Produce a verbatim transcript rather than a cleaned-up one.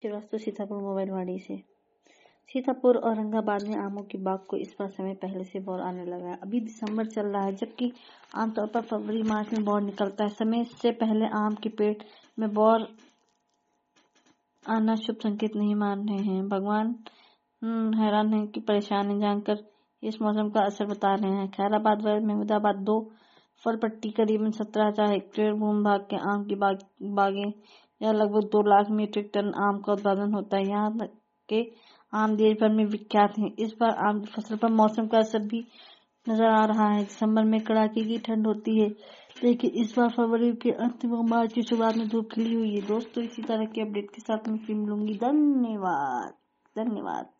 Srivastava Sitapur mobile वाड़ी से। सीतापुर औरंगाबाद में आमों की बाग को इस बार समय पहले से बौर आने लगा है। अभी दिसंबर चल रहा है, जबकि आमतौर पर फरवरी मार्च में बौर निकलता है। समय से पहले आम के पेड़ में बौर आना शुभ संकेत नहीं मान रहे हैं। भगवान हैरान है कि परेशानी जानकर इस मौसम का असर बता रहे हैं। खैराबाद व महमूदाबाद दो फल पट्टी करीबन सत्रह हजार हेक्टेयर भूमि भाग के आम की बाग, बागें या लगभग दो लाख मीट्रिक टन आम का उत्पादन होता है। यहाँ के आम देश भर में विख्यात हैं। इस बार आम की फसल पर मौसम का असर भी नजर आ रहा है। दिसंबर में कड़ाके की ठंड होती है, लेकिन इस बार फरवरी के अंत में मार्च की शुरुआत में धूप खिली हुई है। दोस्तों, इसी तरह के अपडेट के साथ मैं फिर मिलूंगी। धन्यवाद धन्यवाद।